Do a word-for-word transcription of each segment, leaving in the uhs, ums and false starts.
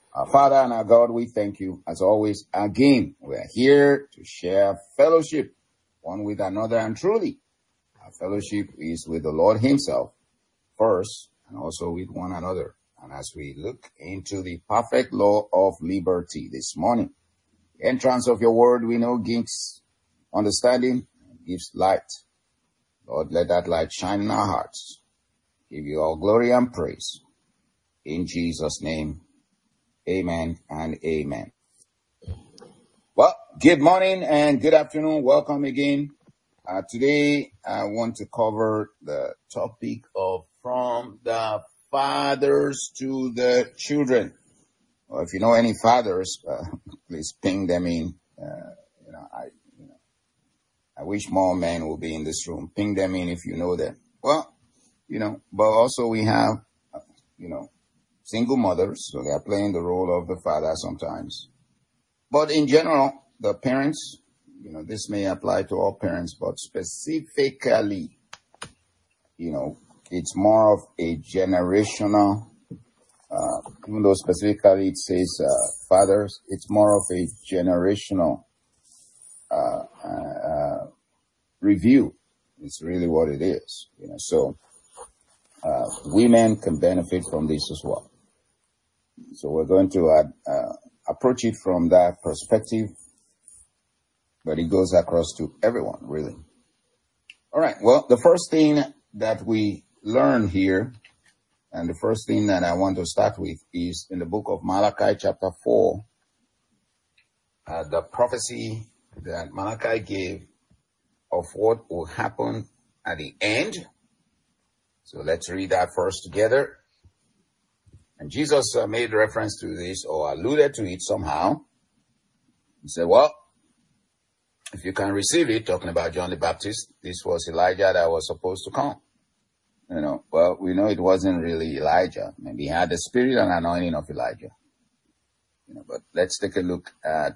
Our Father and our God, we thank you as always. Again, we are here to share fellowship one with another, and truly our fellowship is with the Lord himself first and also with one another. And as we look into the perfect law of liberty this morning, the entrance of your word we know gives understanding, gives light. Lord, let that light shine in our hearts. Give you all glory and praise. In Jesus' name, amen and amen. Well, good morning and good afternoon. Welcome again. Uh, today, I want to cover the topic of from the fathers to the children. Well, if you know any fathers, uh, please ping them in. Uh, you know, I, you know, I wish more men will be in this room. Ping them in if you know them. Well, you know, but also we have, uh, you know, single mothers, so they are playing the role of the father sometimes. But in general, the parents, you know, this may apply to all parents, but specifically, you know, it's more of a generational, uh, even though specifically it says uh, fathers, it's more of a generational uh, uh, review. It's really what it is, you know. So uh, women can benefit from this as well. So we're going to uh, uh, approach it from that perspective, but it goes across to everyone, really. All right. Well, the first thing that we learn here, and the first thing that I want to start with, is in the book of Malachi, chapter four, uh, the prophecy that Malachi gave of what will happen at the end. So let's read that first together. And Jesus uh, made reference to this or alluded to it somehow. He said, well, if you can receive it, talking about John the Baptist, this was Elijah that was supposed to come. You know, well, we know it wasn't really Elijah. Maybe he had the spirit and anointing of Elijah. You know, but let's take a look at,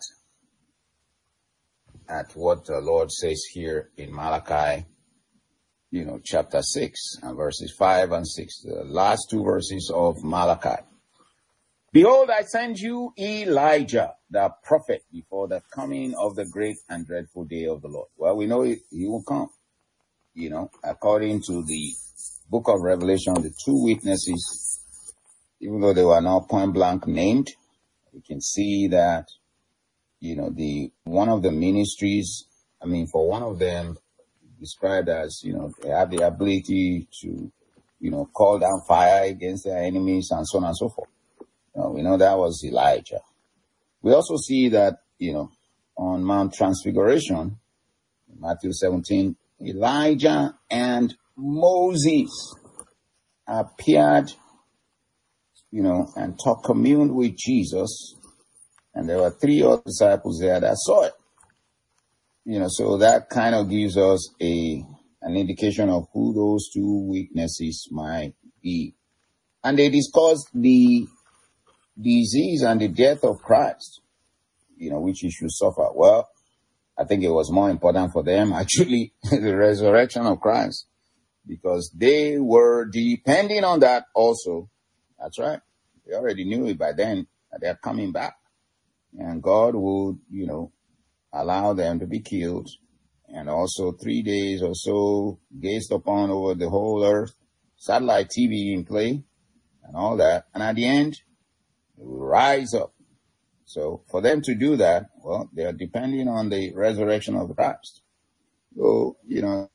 at what the Lord says here in Malachi, you know, chapter six and verses five and six, the last two verses of Malachi. Behold, I send you Elijah, the prophet, before the coming of the great and dreadful day of the Lord. Well, we know he, he will come, you know, according to the book of Revelation, the two witnesses, even though they were not point blank named, we can see that, you know, the, one of the ministries, I mean, for one of them, described as, you know, they have the ability to, you know, call down fire against their enemies and so on and so forth. You know, we know that was Elijah. We also see that, you know, on Mount Transfiguration, Matthew seventeen, Elijah and Moses appeared, you know, and talked, communed with Jesus. And there were three other disciples there that saw it. You know, so that kind of gives us a an indication of who those two witnesses might be. And they discussed the disease and the death of Christ, you know, which he should suffer. Well, I think it was more important for them, actually, the resurrection of Christ, because they were depending on that also. That's right. They already knew it by then, that they're coming back. And God would, you know, allow them to be killed, and also three days or so gazed upon over the whole earth, satellite T V in play, and all that. And at the end, they will rise up. So for them to do that, well, they are depending on the resurrection of Christ. So, you know,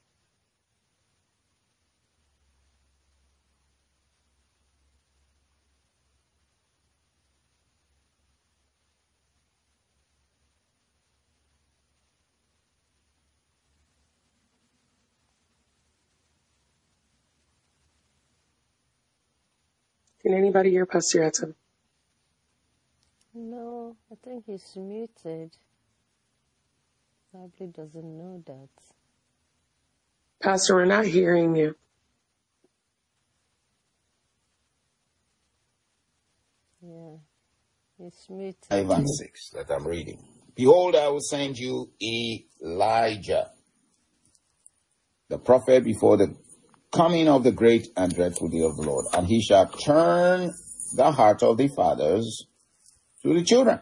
Can anybody hear Pastor Yatta? No, I think he's muted. Probably doesn't know that. Pastor, we're not hearing you. Yeah, he's muted. five and six that I'm reading. Behold, I will send you Elijah, the prophet, before the coming of the great and dreadful day of the Lord. And he shall turn the heart of the fathers to the children,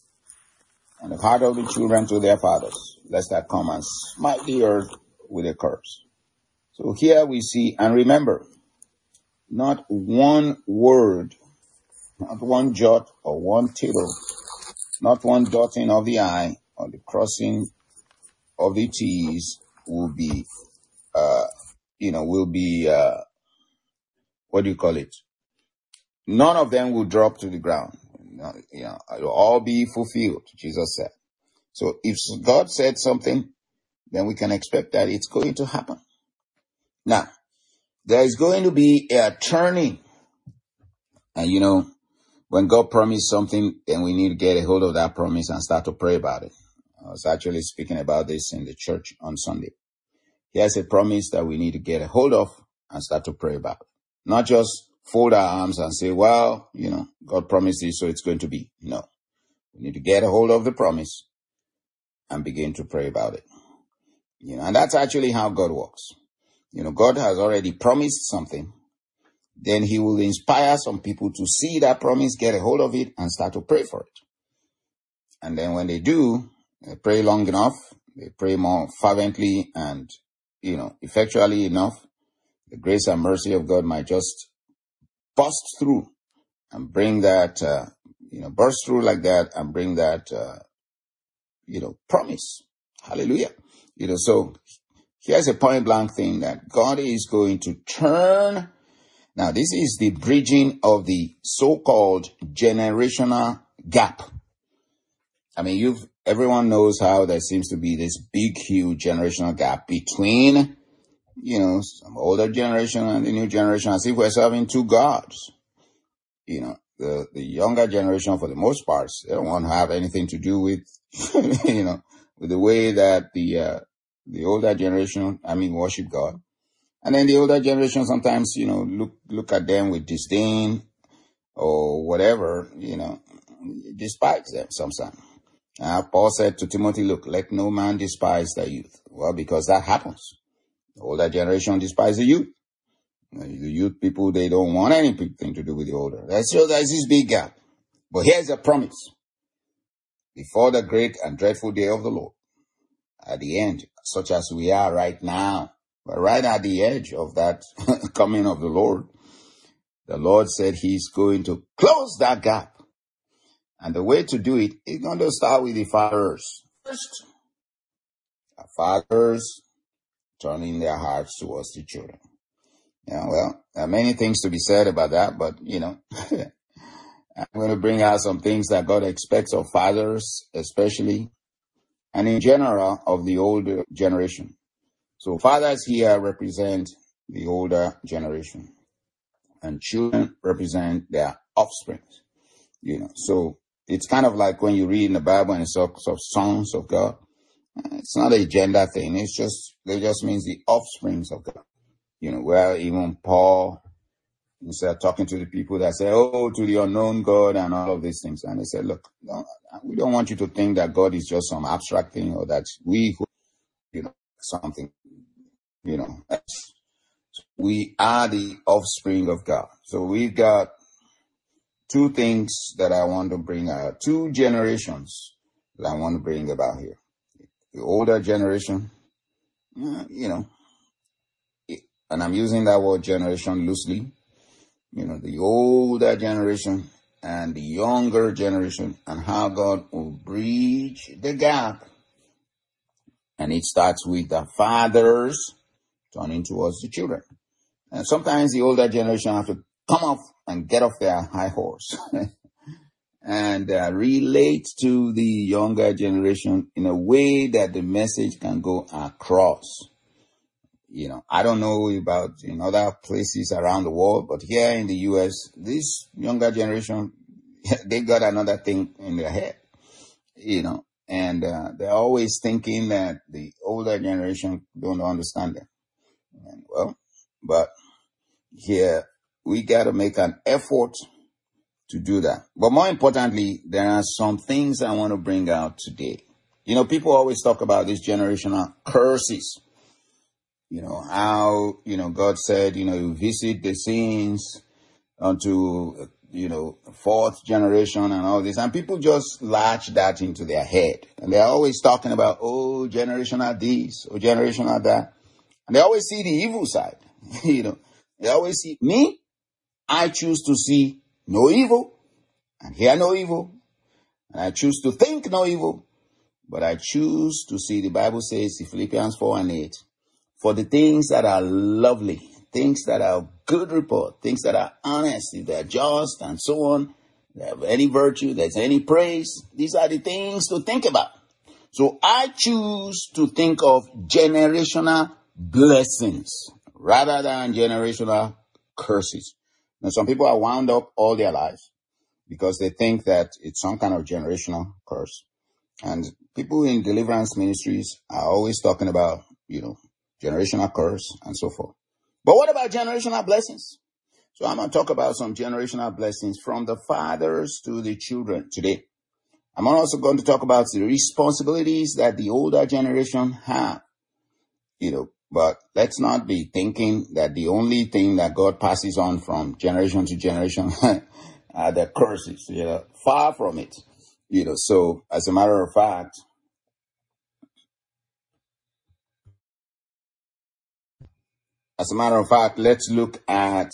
and the heart of the children to their fathers, lest I come and smite the earth with a curse. So here we see, and remember, not one word, not one jot or one tittle, not one dotting of the I or the crossing of the T's will be, uh, you know, will be, uh, what do you call it? None of them will drop to the ground. You know, it will all be fulfilled, Jesus said. So if God said something, then we can expect that it's going to happen. Now, there is going to be a turning. And you know, when God promised something, then we need to get a hold of that promise and start to pray about it. I was actually speaking about this in the church on Sunday. Here's a promise that we need to get a hold of and start to pray about. Not just fold our arms and say, well, you know, God promised this, so it's going to be. No. We need to get a hold of the promise and begin to pray about it. You know, and that's actually how God works. You know, God has already promised something. Then he will inspire some people to see that promise, get a hold of it, and start to pray for it. And then when they do, they pray long enough, they pray more fervently and, you know, effectually enough, the grace and mercy of God might just bust through and bring that, uh, you know, burst through like that and bring that, uh, you know, promise. Hallelujah. You know, so here's a point blank thing that God is going to turn. Now, this is the bridging of the so-called generational gap. I mean, you've, everyone knows how there seems to be this big, huge generational gap between, you know, some older generation and the new generation, as if we're serving two gods. You know, the, the younger generation, for the most part, they don't want to have anything to do with, you know, with the way that the, uh, the older generation, I mean, worship God. And then the older generation sometimes, you know, look, look at them with disdain or whatever, you know, despise them sometimes. Uh, Paul said to Timothy, look, let no man despise the youth. Well, because that happens. The older generation despise the youth. The youth people, they don't want anything to do with the older. That's so there's this big gap. But here's a promise. Before the great and dreadful day of the Lord, at the end, such as we are right now, but right at the edge of that coming of the Lord, the Lord said he's going to close that gap. And the way to do it is going to start with the fathers. First, the fathers turning their hearts towards the children. Yeah, well, there are many things to be said about that, but, you know, I'm going to bring out some things that God expects of fathers, especially, and in general, of the older generation. So fathers here represent the older generation, and children represent their offspring. You know, so it's kind of like when you read in the Bible and it talks of sons of God. It's not a gender thing. It's just, it just means the offsprings of God. You know, where even Paul, instead of talking to the people that say, oh, to the unknown God and all of these things. And they said, look, no, we don't want you to think that God is just some abstract thing or that we, you know, something, you know, we are the offspring of God. So we've got two things that I want to bring out, two generations that I want to bring about here. The older generation, you know, and I'm using that word generation loosely, you know, the older generation and the younger generation, and how God will bridge the gap. And it starts with the fathers turning towards the children. And sometimes the older generation have to come off and get off their high horse and uh, relate to the younger generation in a way that the message can go across. You know, I don't know about in other places around the world, but here in the U S, this younger generation, they got another thing in their head, you know, and uh, they're always thinking that the older generation don't understand them. And, well, but here we got to make an effort to do that. But more importantly, there are some things I want to bring out today. You know, people always talk about these generational curses. You know, how, you know, God said, you know, you visit the sins unto you know, fourth generation and all this. And people just latch that into their head. And they're always talking about, oh, generational this, or generational that. And they always see the evil side. you know, they always see me. I choose to see no evil and hear no evil. And I choose to think no evil. But I choose to see, the Bible says in Philippians four and eight, for the things that are lovely, things that are good report, things that are honest, if they're just and so on, they have any virtue, there's any praise. These are the things to think about. So I choose to think of generational blessings rather than generational curses. Now, some people are wound up all their lives because they think that it's some kind of generational curse. And people in deliverance ministries are always talking about, you know, generational curse and so forth. But what about generational blessings? So I'm going to talk about some generational blessings from the fathers to the children today. I'm also going to talk about the responsibilities that the older generation have, you know, but let's not be thinking that the only thing that God passes on from generation to generation are the curses, you know, far from it. You know, so as a matter of fact, as a matter of fact, let's look at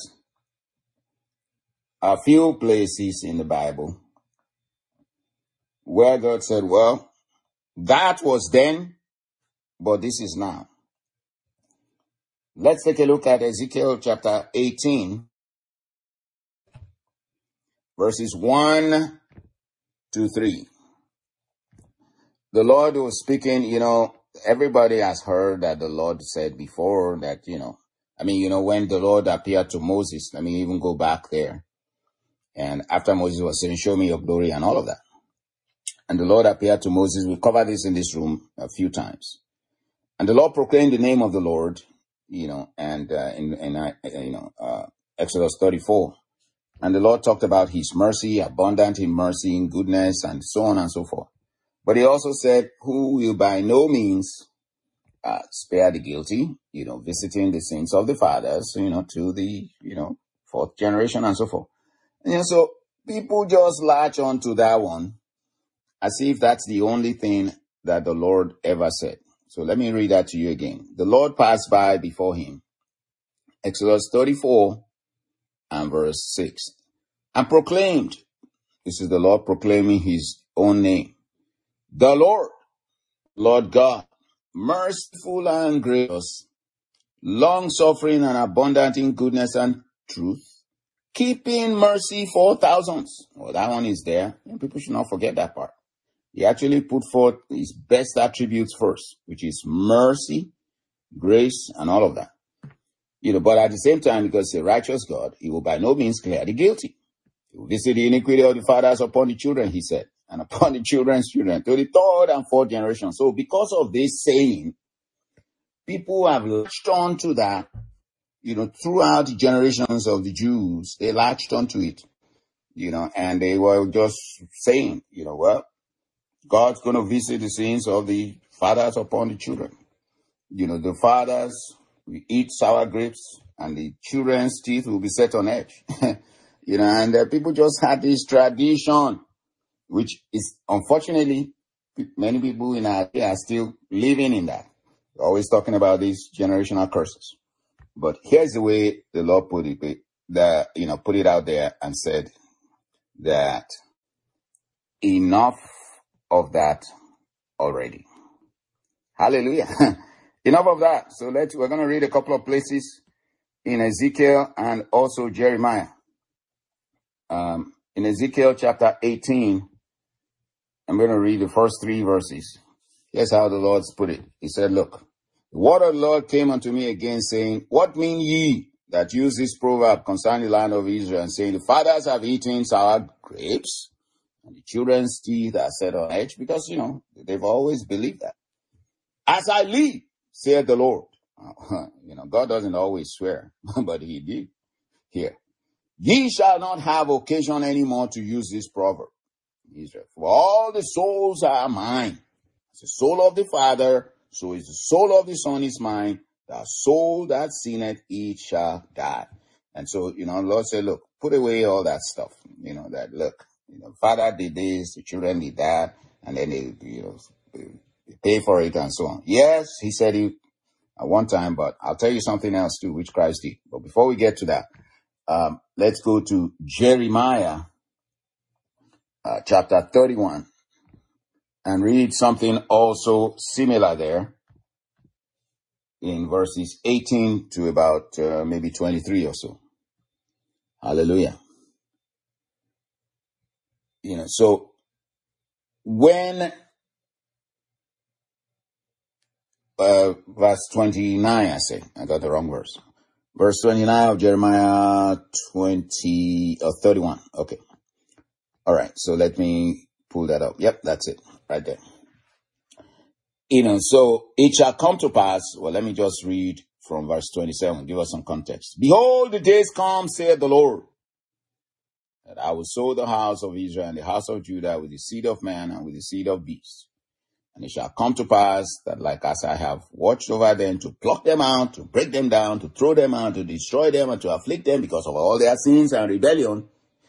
a few places in the Bible where God said, well, that was then, but this is now. Let's take a look at Ezekiel chapter eighteen, verses one to three. The Lord was speaking, you know, everybody has heard that the Lord said before that, you know, I mean, you know, when the Lord appeared to Moses, let me even go back there. And after Moses was saying, show me your glory and all of that. And the Lord appeared to Moses. We covered this in this room a few times. And the Lord proclaimed the name of the Lord, you know, and uh, in, in uh, you know, uh, Exodus thirty-four. And the Lord talked about his mercy, abundant in mercy, in goodness, and so on and so forth. But he also said, who will by no means uh, spare the guilty, you know, visiting the sins of the fathers, you know, to the, you know, fourth generation and so forth. And you know, so people just latch on to that one as if that's the only thing that the Lord ever said. So let me read that to you again. The Lord passed by before him, Exodus thirty-four and verse six, and proclaimed, this is the Lord proclaiming his own name, the Lord, Lord God, merciful and gracious, long-suffering and abundant in goodness and truth, keeping mercy for thousands. Well, that one is there, and people should not forget that part. He actually put forth his best attributes first, which is mercy, grace, and all of that. You know, but at the same time, because he's a righteous God, he will by no means clear the guilty. He will visit the iniquity of the fathers upon the children, he said, and upon the children's children, to the third and fourth generation. So because of this saying, people have latched on to that, you know, throughout the generations of the Jews, they latched onto it, you know, and they were just saying, you know, well, God's going to visit the sins of the fathers upon the children. You know, the fathers will eat sour grapes and the children's teeth will be set on edge. you know, and uh, people just had this tradition, which is unfortunately, many people in our day are still living in that. We're always talking about these generational curses. But here's the way the Lord put it, the, you know, put it out there and said that enough of that already. Hallelujah. Enough of that. So let's, we're going to read a couple of places in Ezekiel and also Jeremiah. Um, in Ezekiel chapter eighteen, I'm going to read the first three verses. Here's how the Lord's put it. He said, look, the word of the Lord came unto me again, saying, what mean ye that use this proverb concerning the land of Israel, and saying, the fathers have eaten sour grapes, and the children's teeth are set on edge? Because, you know, they've always believed that. As I live, said the Lord. You know, God doesn't always swear, but he did here. Ye shall not have occasion anymore to use this proverb, Israel. For all the souls are mine. As the soul of the Father, so is the soul of the Son is mine. The soul that sinneth, it shall die. And so, you know, the Lord said, look, put away all that stuff. You know, that look, you know, father did this, the children did that, and then they, you know, they pay for it and so on. Yes, he said it at one time, but I'll tell you something else too, which Christ did. But before we get to that, um, let's go to Jeremiah uh, chapter thirty-one and read something also similar there in verses eighteen to about uh, maybe twenty-three or so. Hallelujah. You know, so when uh, verse twenty-nine, I say, I got the wrong verse. Verse twenty-nine of Jeremiah twenty or thirty-one. Okay. All right. So let me pull that up. Yep, that's it right there. You know, so it shall come to pass. Well, let me just read from verse twenty-seven. Give us some context. Behold, the days come, saith the Lord, that I will sow the house of Israel and the house of Judah with the seed of man and with the seed of beast. And it shall come to pass that like as I have watched over them to pluck them out, to break them down, to throw them out, to destroy them, and to afflict them because of all their sins and rebellion,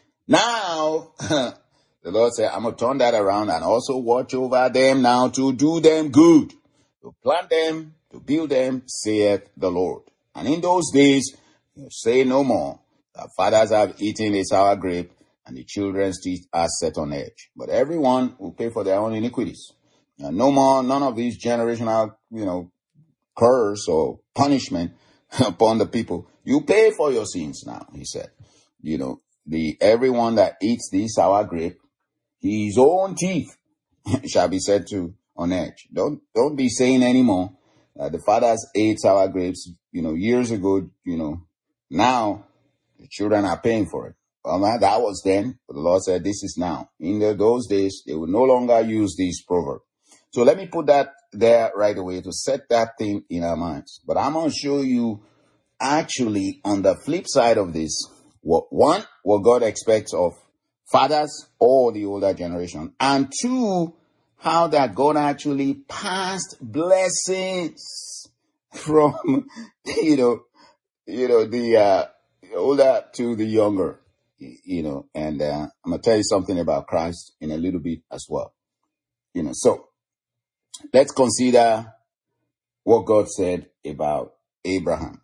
now the Lord said, I'm going to turn that around and also watch over them now to do them good, to plant them, to build them, saith the Lord. And in those days, you say no more, the fathers have eaten a sour grape, and the children's teeth are set on edge. But everyone will pay for their own iniquities. And no more, none of these generational, you know, curse or punishment upon the people. You pay for your sins now, he said. You know, the everyone that eats this sour grape, his own teeth shall be set to on edge. Don't don't be saying anymore uh, the fathers ate sour grapes, you know, years ago. You know, now the children are paying for it. Well, man, that was then, but the Lord said, "This is now." In the, those days, they will no longer use this proverb. So let me put that there right away to set that thing in our minds. But I'm going to show you, actually, on the flip side of this, what one, what God expects of fathers or the older generation, and two, how that God actually passed blessings from, you know, you know, the uh, older to the younger, you know, and uh, I'm going to tell you something about Christ in a little bit as well. You know, so let's consider what God said about Abraham.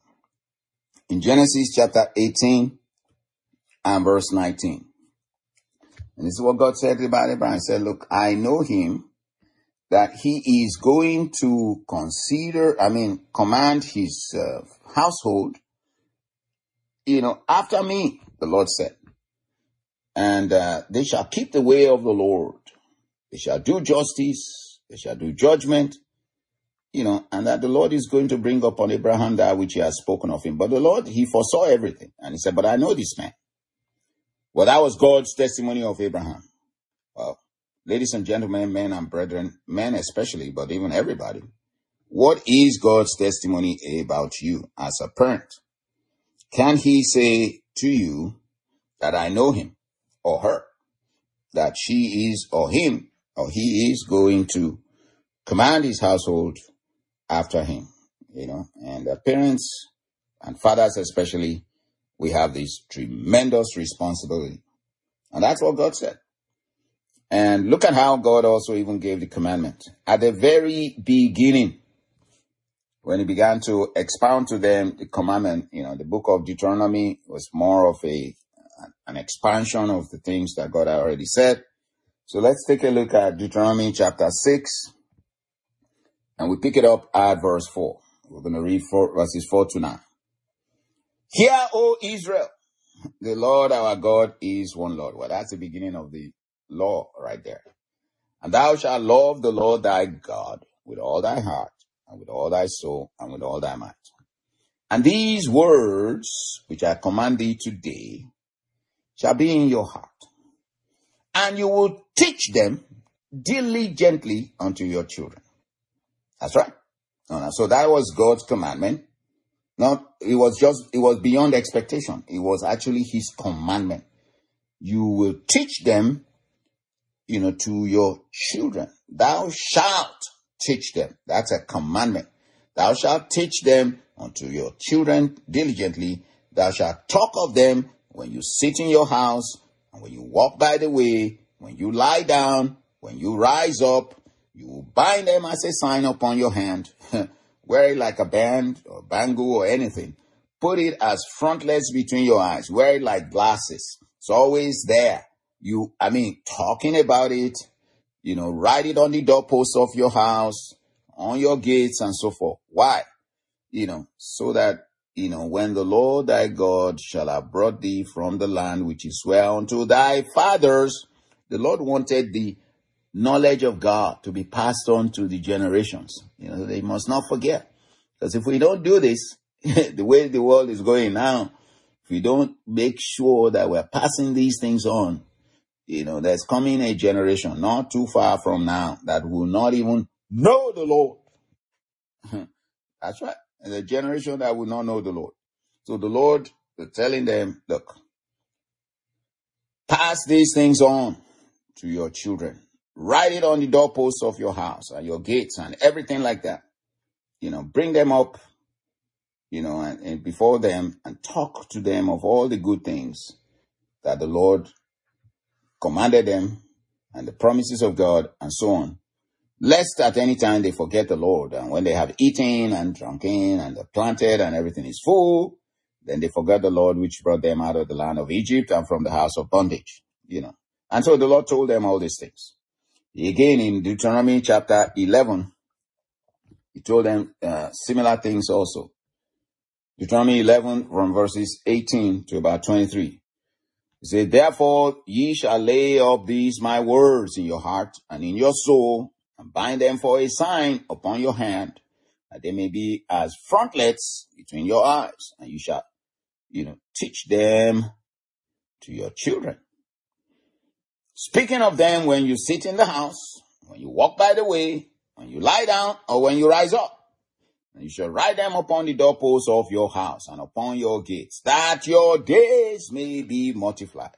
In Genesis chapter eighteen and verse nineteen. And this is what God said about Abraham. He said, look, I know him that he is going to consider, I mean, command his uh, household, you know, after me, the Lord said. And uh, they shall keep the way of the Lord. They shall do justice. They shall do judgment. You know, and that the Lord is going to bring upon Abraham that which he has spoken of him. But the Lord, he foresaw everything. And he said, but I know this man. Well, that was God's testimony of Abraham. Well, ladies and gentlemen, men and brethren, men especially, but even everybody, what is God's testimony about you as a parent? Can he say to you that I know him or her, that she is or him or he is going to command his household after him? You know, and the parents and fathers especially, we have this tremendous responsibility. And that's what God said. And look at how God also even gave the commandment. At the very beginning, when he began to expound to them the commandment, you know, the book of Deuteronomy was more of a an expansion of the things that God had already said. So let's take a look at Deuteronomy chapter six. And we pick it up at verse four. We're going to read four, verses four to nine. Hear, O Israel, the Lord our God is one Lord. Well, that's the beginning of the law right there. And thou shalt love the Lord thy God with all thy heart, and with all thy soul, and with all thy might. And these words which I command thee today shall be in your heart. And you will teach them diligently unto your children. That's right. So that was God's commandment. Not, it was just, it was beyond expectation. It was actually his commandment. You will teach them, you know, to your children. Thou shalt teach them. That's a commandment. Thou shalt teach them unto your children diligently. Thou shalt talk of them when you sit in your house, and when you walk by the way, when you lie down, when you rise up, you will bind them as a sign upon your hand. Wear it like a band or bangle or anything. Put it as frontlets between your eyes. Wear it like glasses. It's always there. You, I mean, talking about it, you know, write it on the doorposts of your house, on your gates and so forth. Why? You know, so that, you know, when the Lord thy God shall have brought thee from the land which he sware unto thy fathers, the Lord wanted the knowledge of God to be passed on to the generations. You know, they must not forget. Because if we don't do this, the way the world is going now, if we don't make sure that we're passing these things on, you know, there's coming a generation not too far from now that will not even know the Lord. That's right. And the generation that will not know the Lord. So the Lord is telling them, look, pass these things on to your children. Write it on the doorposts of your house and your gates and everything like that. You know, bring them up, you know, and, and before them and talk to them of all the good things that the Lord commanded them and the promises of God and so on. Lest at any time they forget the Lord, and when they have eaten and drunken and planted and everything is full, then they forget the Lord which brought them out of the land of Egypt and from the house of bondage, you know. And so the Lord told them all these things. Again, in Deuteronomy chapter eleven, he told them uh, similar things also. Deuteronomy eleven from verses eighteen to about twenty-three. He said, therefore ye shall lay up these my words in your heart and in your soul, and bind them for a sign upon your hand, that they may be as frontlets between your eyes. And you shall, you know, teach them to your children. Speaking of them when you sit in the house, when you walk by the way, when you lie down, or when you rise up. And you shall write them upon the doorposts of your house and upon your gates, that your days may be multiplied.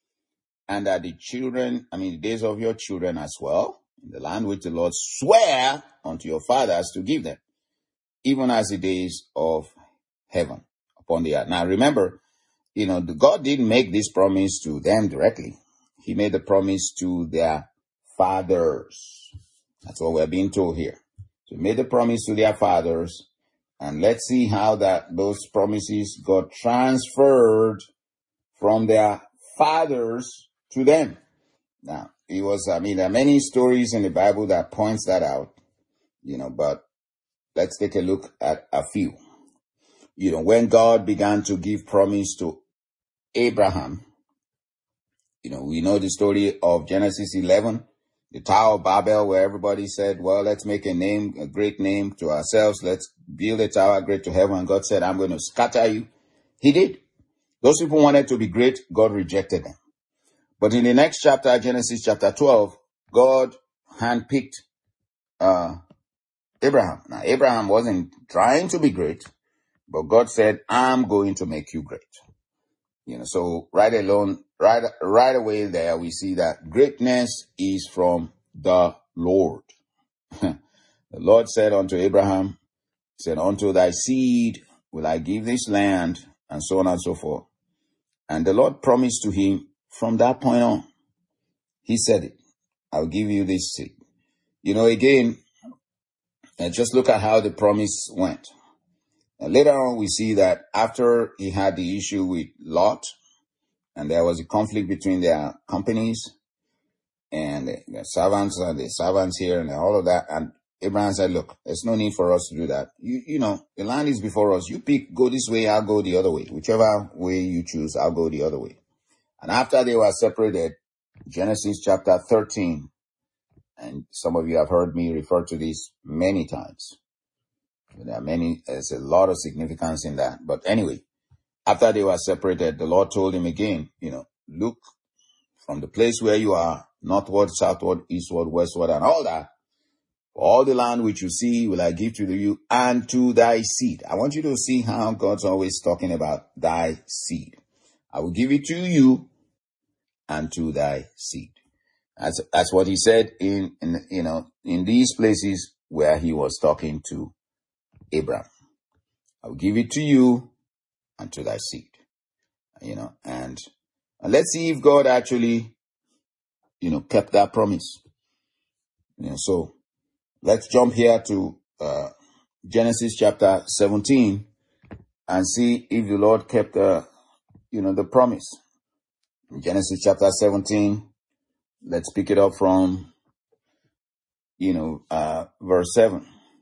And that the children, I mean, the days of your children as well, in the land which the Lord sware unto your fathers to give them, even as the days of heaven upon the earth. Now remember, you know, God didn't make this promise to them directly. He made the promise to their fathers. That's what we're being told here. So he made the promise to their fathers, and let's see how that those promises got transferred from their fathers to them. Now, it was, I mean, there are many stories in the Bible that points that out, you know, but let's take a look at a few. You know, when God began to give promise to Abraham, you know, we know the story of Genesis eleven, the Tower of Babel, where everybody said, well, let's make a name, a great name to ourselves. Let's build a tower great to heaven. And God said, I'm going to scatter you. He did. Those people wanted to be great. God rejected them. But in the next chapter, Genesis chapter twelve, God handpicked uh, Abraham. Now, Abraham wasn't trying to be great, but God said, I'm going to make you great. You know, so right alone, right, right away there, we see that greatness is from the Lord. The Lord said unto Abraham, said, unto thy seed will I give this land, and so on and so forth. And the Lord promised to him from that point on. He said it. I'll give you this seed. You know, again, and just look at how the promise went. And later on, we see that after he had the issue with Lot, and there was a conflict between their companies and the, the servants and the servants here and all of that. And Abraham said, look, there's no need for us to do that. You, you know, the land is before us. You pick, go this way, I'll go the other way. Whichever way you choose, I'll go the other way. And after they were separated, Genesis chapter thirteen, and some of you have heard me refer to this many times. There are many, there's a lot of significance in that. But anyway, after they were separated, the Lord told him again, you know, look from the place where you are, northward, southward, eastward, westward, and all that. All the land which you see will I give to you and to thy seed. I want you to see how God's always talking about thy seed. I will give it to you and to thy seed. That's, that's what he said in, in, you know, in these places where he was talking to Abraham. I will give it to you and to thy seed. you know, and, and let's see if God actually, you know, kept that promise. You know, so let's jump here to uh, Genesis chapter seventeen and see if the Lord kept the, you know, the promise. In Genesis chapter seventeen, let's pick it up from, you know, uh, verse seven.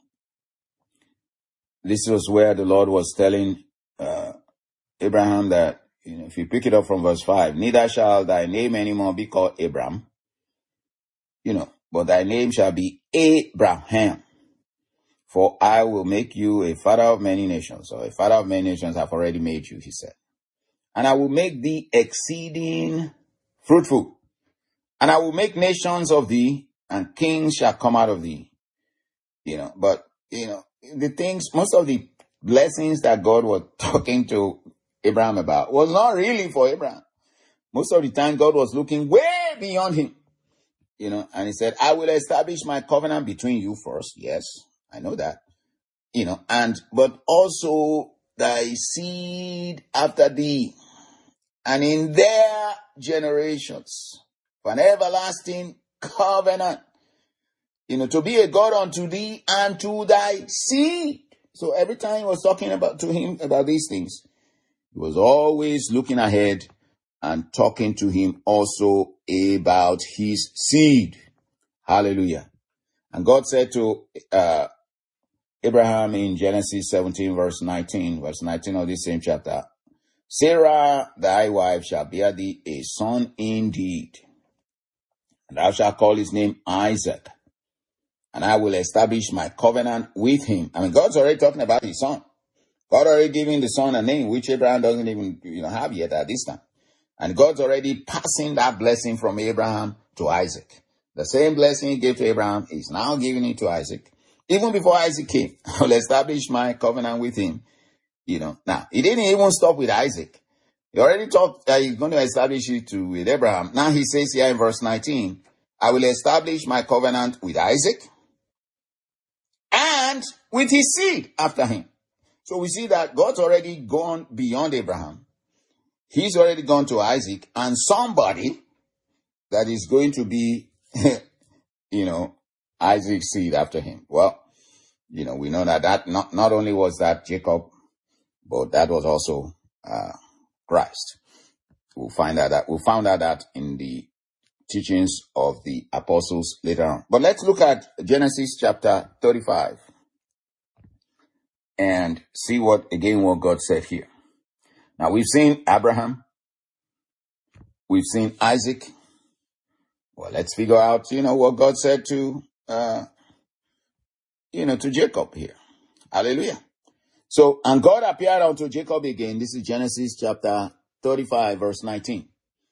This was where the Lord was telling uh, Abraham that, you know, if you pick it up from verse five, neither shall thy name anymore be called Abram, you know, but thy name shall be Abraham, for I will make you a father of many nations. So a father of many nations have already made you, he said. And I will make thee exceeding fruitful, and I will make nations of thee, and kings shall come out of thee. You know, but, you know, the things, most of the blessings that God was talking to Abraham about was not really for Abraham. Most of the time, God was looking way beyond him. You know, and he said, I will establish my covenant between you first. Yes, I know that. You know, and, but also thy seed after thee, and in their generations, for an everlasting covenant, you know, to be a God unto thee and to thy seed. So every time he was talking about to him about these things, he was always looking ahead and talking to him also about his seed. Hallelujah. And God said to uh, Abraham in Genesis seventeen, verse nineteen, verse nineteen of this same chapter, Sarah, thy wife, shall bear thee a son indeed, and thou shalt call his name Isaac, and I will establish my covenant with him. I mean, God's already talking about his son. God already giving the son a name, which Abraham doesn't even, you know, have yet at this time. And God's already passing that blessing from Abraham to Isaac. The same blessing he gave to Abraham, he's now giving it to Isaac. Even before Isaac came, I will establish my covenant with him. You know, now, he didn't even stop with Isaac. He already talked that he's going to establish it to, with Abraham. Now he says here in verse nineteen, I will establish my covenant with Isaac and with his seed after him. So we see that God's already gone beyond Abraham. He's already gone to Isaac, and somebody that is going to be, you know, Isaac's seed after him. Well, you know, we know that that not, not only was that Jacob, but that was also uh, Christ. We'll find out that we'll find out that in the teachings of the apostles later on. But let's look at Genesis chapter thirty-five and see what again what God said here. Now we've seen Abraham, we've seen Isaac. Well, let's figure out, you know, what God said to, uh, you know, to Jacob here. Hallelujah. So, and God appeared unto Jacob again. This is Genesis chapter thirty-five, verse nineteen.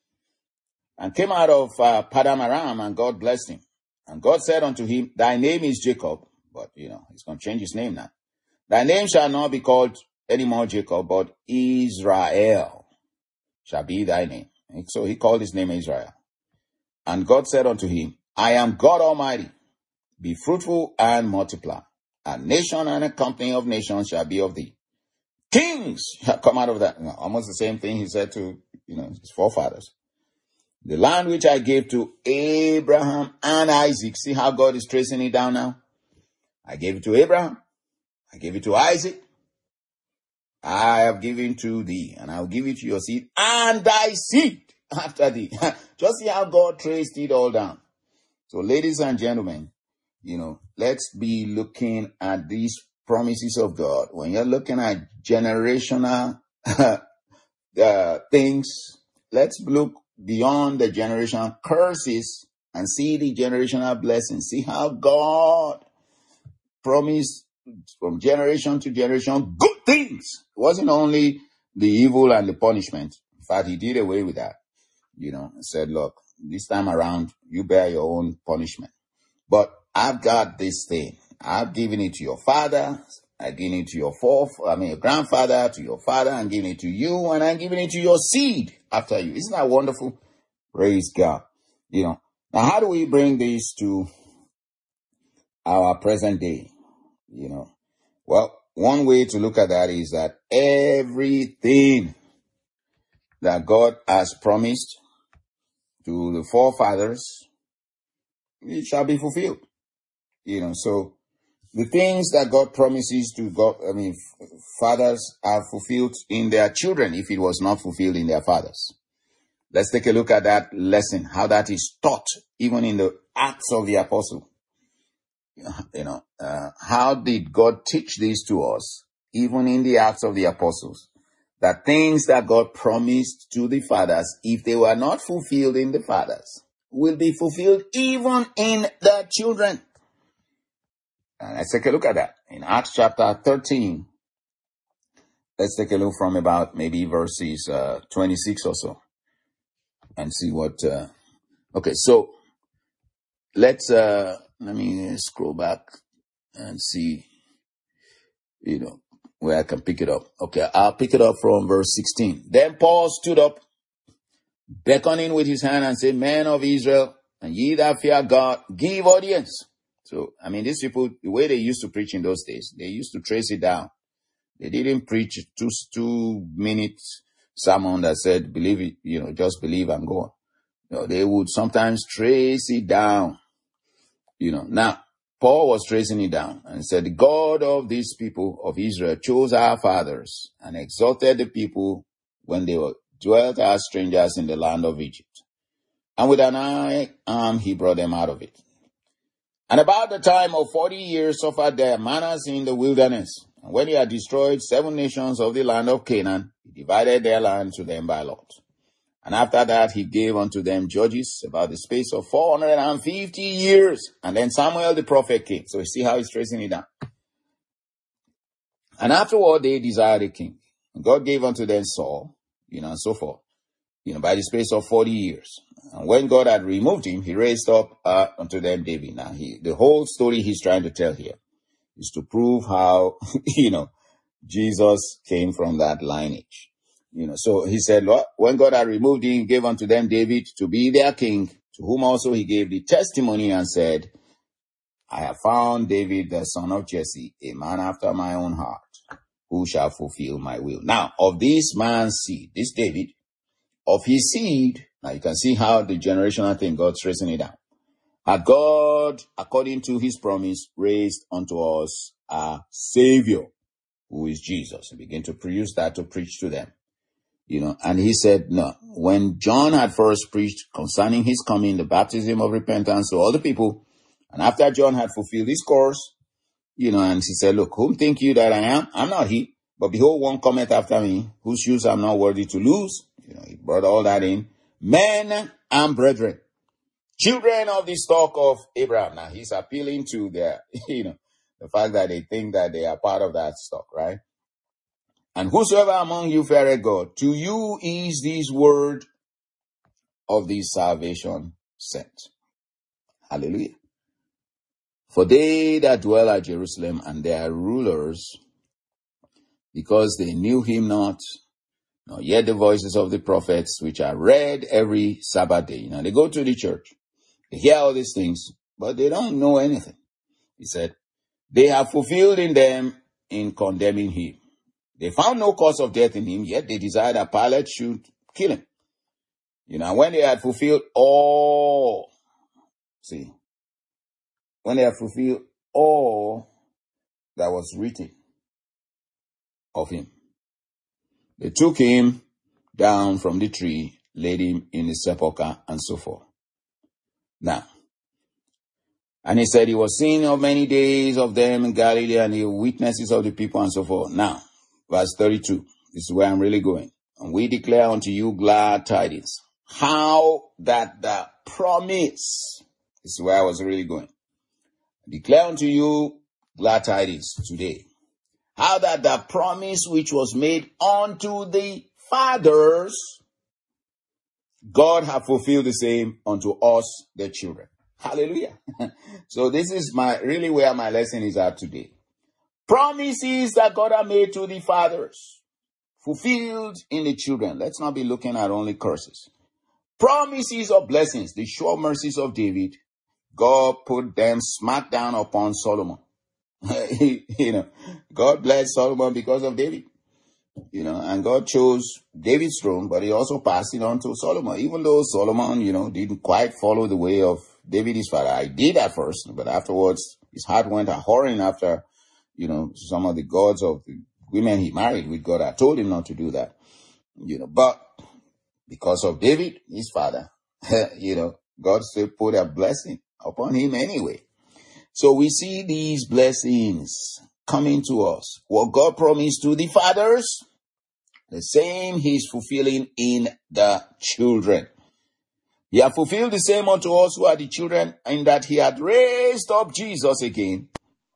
And came out of uh, Paddan Aram, and God blessed him. And God said unto him, thy name is Jacob. But, you know, he's going to change his name now. Thy name shall not be called anymore Jacob, but Israel shall be thy name. And so he called his name Israel. And God said unto him, I am God Almighty. Be fruitful and multiply. A nation and a company of nations shall be of thee. Kings shall come out of that. You know, almost the same thing he said to, you know, his forefathers. The land which I gave to Abraham and Isaac. See how God is tracing it down now? I gave it to Abraham. I gave it to Isaac. I have given to thee, and I will give it to your seed and thy seed after thee. Just see how God traced it all down. So, ladies and gentlemen, you know, let's be looking at these promises of God. When you're looking at generational uh, things, let's look beyond the generational curses and see the generational blessings. See how God promised from generation to generation good things. It wasn't only the evil and the punishment. In fact, he did away with that. You know, said, look, this time around, you bear your own punishment. But I've got this thing. I've given it to your father. I've given it to your fourth, I mean, your grandfather, to your father. I'm giving it to you, and I'm giving it to your seed after you. Isn't that wonderful? Praise God. You know, now how do we bring this to our present day? You know, well, one way to look at that is that everything that God has promised to the forefathers, it shall be fulfilled. You know, so the things that God promises to God, I mean, f- fathers are fulfilled in their children if it was not fulfilled in their fathers. Let's take a look at that lesson, how that is taught even in the Acts of the Apostle. You know, uh, how did God teach this to us, even in the Acts of the Apostles? That things that God promised to the fathers, if they were not fulfilled in the fathers, will be fulfilled even in their children. And let's take a look at that. In Acts chapter thirteen, let's take a look from about maybe verses uh, twenty-six or so and see what... Uh, okay, so let's... Uh, let me scroll back and see, you know, where I can pick it up. Okay, I'll pick it up from verse sixteen. Then Paul stood up, beckoning with his hand, and said, Men of Israel, and ye that fear God, give audience. So, I mean, these people, the way they used to preach in those days, they used to trace it down. They didn't preach two, two minutes sermon that said, believe it, you know, just believe and go on. No, they would sometimes trace it down, you know. Now, Paul was tracing it down and said, the God of these people of Israel chose our fathers and exalted the people when they were dwelt as strangers in the land of Egypt. And with an iron arm, he brought them out of it. And about the time of forty years suffered their manners in the wilderness. And when he had destroyed seven nations of the land of Canaan, he divided their land to them by lot. And after that, he gave unto them judges about the space of four hundred fifty years. And then Samuel the prophet came. So you see how he's tracing it down. And afterward, they desired a king. And God gave unto them Saul, you know, and so forth, you know, by the space of forty years. And when God had removed him, he raised up uh, unto them David. Now, he, the whole story he's trying to tell here is to prove how, you know, Jesus came from that lineage. You know, so he said, Lord, when God had removed him, he gave unto them David to be their king, to whom also he gave the testimony and said, I have found David, the son of Jesse, a man after my own heart, who shall fulfill my will. Now, of this man's seed, this David, of his seed, now you can see how the generational thing, God's tracing it down. Had God, according to his promise, raised unto us a Savior, who is Jesus. He began to produce that to preach to them. You know, and he said, no, when John had first preached concerning his coming, the baptism of repentance to all the people, and after John had fulfilled his course, you know, and he said, look, whom think you that I am? I'm not he, but behold, one cometh after me, whose shoes I'm not worthy to lose. You know, he brought all that in. Men and brethren, children of the stock of Abraham. Now, he's appealing to their, you know, the fact that they think that they are part of that stock, right? And whosoever among you feareth God, to you is this word of this salvation sent. Hallelujah. For they that dwell at Jerusalem and their rulers, because they knew him not, nor yet the voices of the prophets, which are read every Sabbath day. You know, they go to the church, they hear all these things, but they don't know anything. He said, they have fulfilled in them in condemning him. They found no cause of death in him, yet they desired that Pilate should kill him. You know, when they had fulfilled all, see, when they had fulfilled all that was written of him, they took him down from the tree, laid him in the sepulchre, and so forth. Now, and he said he was seen of many days of them in Galilee, and the witnesses of the people, and so forth. Now, verse thirty-two, this is where I'm really going. And we declare unto you glad tidings, how that the promise, this is where I was really going. Declare unto you glad tidings today, how that the promise which was made unto the fathers, God hath fulfilled the same unto us, the children. Hallelujah. So this is my really where my lesson is at today. Promises that God had made to the fathers, fulfilled in the children. Let's not be looking at only curses. Promises of blessings, the sure mercies of David, God put them smack down upon Solomon. You know, God blessed Solomon because of David. You know, and God chose David's throne, but he also passed it on to Solomon, even though Solomon, you know, didn't quite follow the way of David, his father. I did at first, but afterwards his heart went a whoring after, you know, some of the gods of the women he married with God. I told him not to do that, you know, but because of David, his father, you know, God still put a blessing upon him anyway. So we see these blessings coming to us. What God promised to the fathers, the same he's fulfilling in the children. He had fulfilled the same unto us who are the children, in that he had raised up Jesus again.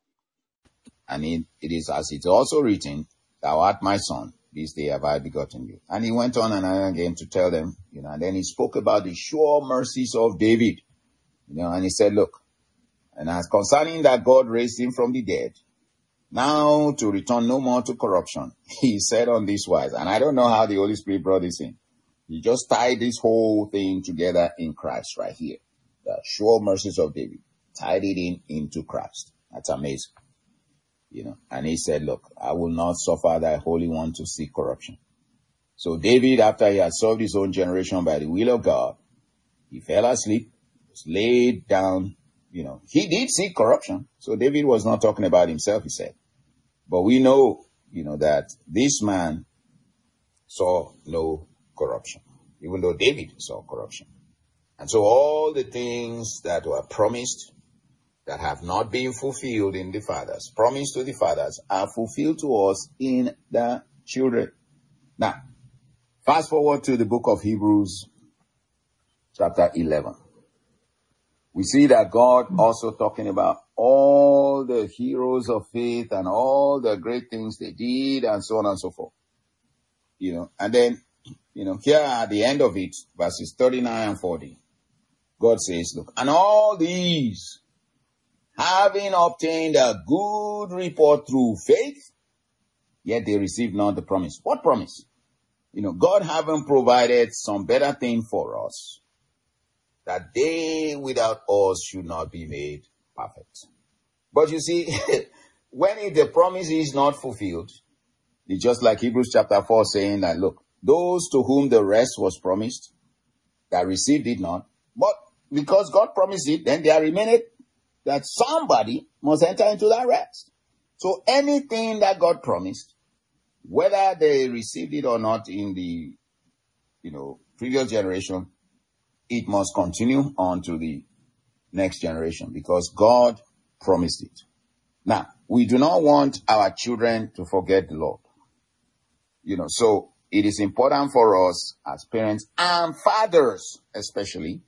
And it, it is as it's also written, thou art my son, this day have I begotten you. And he went on and on again to tell them, you know, and then he spoke about the sure mercies of David, you know, and he said, look, and as concerning that God raised him from the dead, now to return no more to corruption, he said on this wise, and I don't know how the Holy Spirit brought this in. He just tied this whole thing together in Christ right here. The sure mercies of David, tied it in into Christ. That's amazing. You know, and he said, look, I will not suffer thy Holy One to see corruption. So David, after he had served his own generation by the will of God, he fell asleep, was laid down. You know, he did see corruption. So David was not talking about himself, he said. But we know, you know, that this man saw no corruption, even though David saw corruption. And so all the things that were promised that have not been fulfilled in the fathers, promised to the fathers, are fulfilled to us in the children. Now, fast forward to the book of Hebrews, chapter eleven. We see that God also talking about all the heroes of faith and all the great things they did and so on and so forth. You know, and then, you know, here at the end of it, verses thirty-nine and forty, God says, look, and all these, having obtained a good report through faith, yet they received not the promise. What promise? You know, God having provided some better thing for us, that they without us should not be made perfect. But you see, when it, the promise is not fulfilled, it's just like Hebrews chapter four saying that, look, those to whom the rest was promised, that received it not, but because God promised it, then there remained that somebody must enter into that rest. So anything that God promised, whether they received it or not in the, you know, previous generation, it must continue on to the next generation because God promised it. Now, we do not want our children to forget the Lord. You know, so it is important for us as parents and fathers especially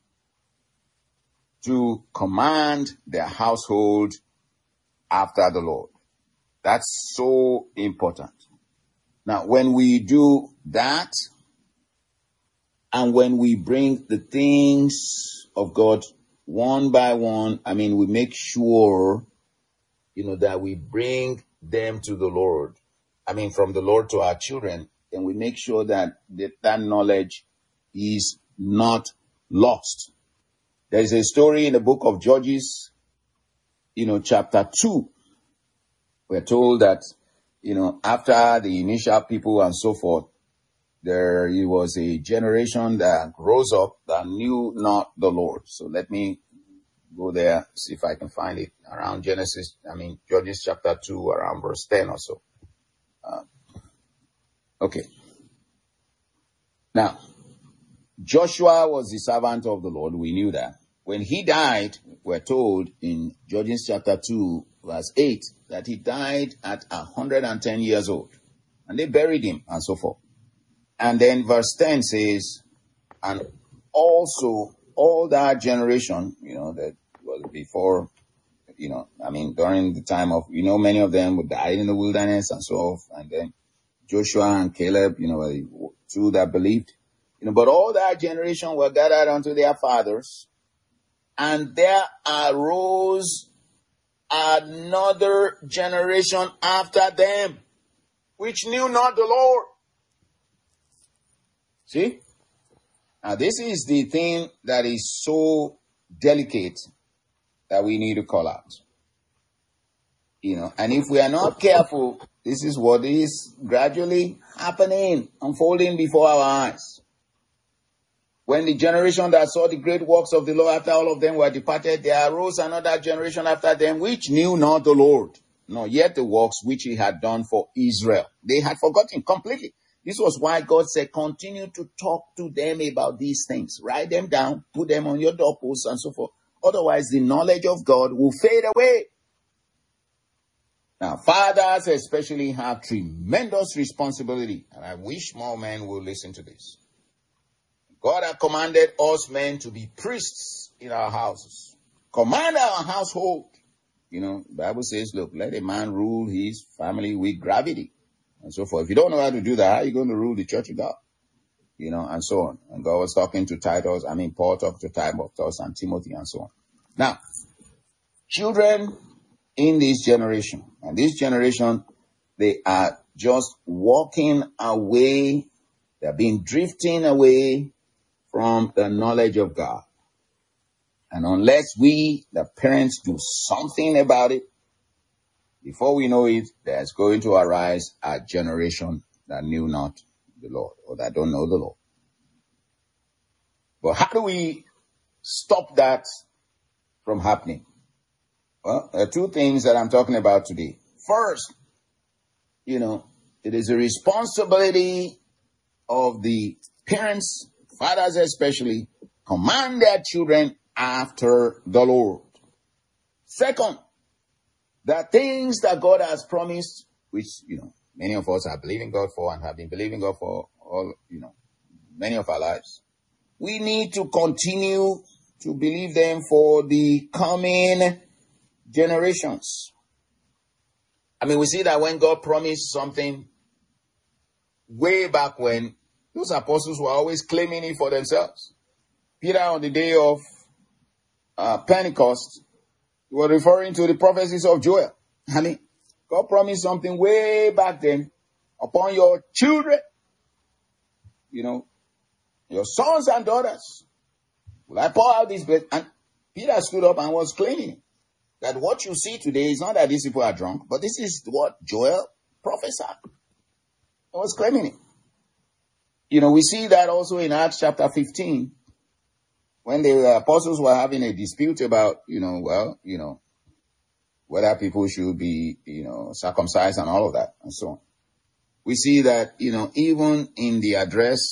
to command their household after the Lord. That's so important. Now, when we do that, and when we bring the things of God one by one, I mean, we make sure, you know, that we bring them to the Lord. I mean, from the Lord to our children, and we make sure that that, that knowledge is not lost. There is a story in the book of Judges, you know, chapter two. We're told that, you know, after the initial people and so forth, there was a generation that rose up that knew not the Lord. So let me go there, see if I can find it around Genesis, I mean, Judges chapter two, around verse ten or so. Uh, okay. Now, Joshua was the servant of the Lord. We knew that. When he died, we're told in Judges chapter two, verse eight, that he died at one hundred ten years old. And they buried him and so forth. And then verse ten says, and also all that generation, you know, that was before, you know, I mean, during the time of, you know, many of them would die in the wilderness and so forth. And then Joshua and Caleb, you know, the two that believed, you know, but all that generation were gathered unto their fathers. And there arose another generation after them, which knew not the Lord. See? Now, this is the thing that is so delicate that we need to call out. You know, and if we are not careful, this is what is gradually happening, unfolding before our eyes. When the generation that saw the great works of the Lord, after all of them were departed, there arose another generation after them, which knew not the Lord, nor yet the works which he had done for Israel. They had forgotten completely. This was why God said, continue to talk to them about these things. Write them down, put them on your doorposts and so forth. Otherwise, the knowledge of God will fade away. Now, fathers especially have tremendous responsibility. And I wish more men will listen to this. God has commanded us men to be priests in our houses. Command our household. You know, the Bible says, look, let a man rule his family with gravity. And so forth. If you don't know how to do that, how are you going to rule the church of God? You know, and so on. And God was talking to Titus, I mean, Paul talked to Titus and Timothy and so on. Now, children in this generation, and this generation, they are just walking away. They're being drifting away from the knowledge of God. And unless we, the parents, do something about it, before we know it, there's going to arise a generation that knew not the Lord, or that don't know the Lord. But how do we stop that from happening? Well, there are two things that I'm talking about today. First, you know, it is a responsibility of the parents, fathers especially, command their children after the Lord. Second, the things that God has promised, which, you know, many of us are believing God for and have been believing God for all, you know, many of our lives. We need to continue to believe them for the coming generations. I mean, we see that when God promised something way back when, those apostles were always claiming it for themselves. Peter, on the day of uh, Pentecost, he was referring to the prophecies of Joel. I mean, God promised something way back then upon your children, you know, your sons and daughters. Will I pour out this blood? And Peter stood up and was claiming that what you see today is not that these people are drunk, but this is what Joel prophesied. He was claiming it. You know, we see that also in Acts chapter fifteen, when the apostles were having a dispute about, you know, well, you know, whether people should be, you know, circumcised and all of that and so on. We see that, you know, even in the address,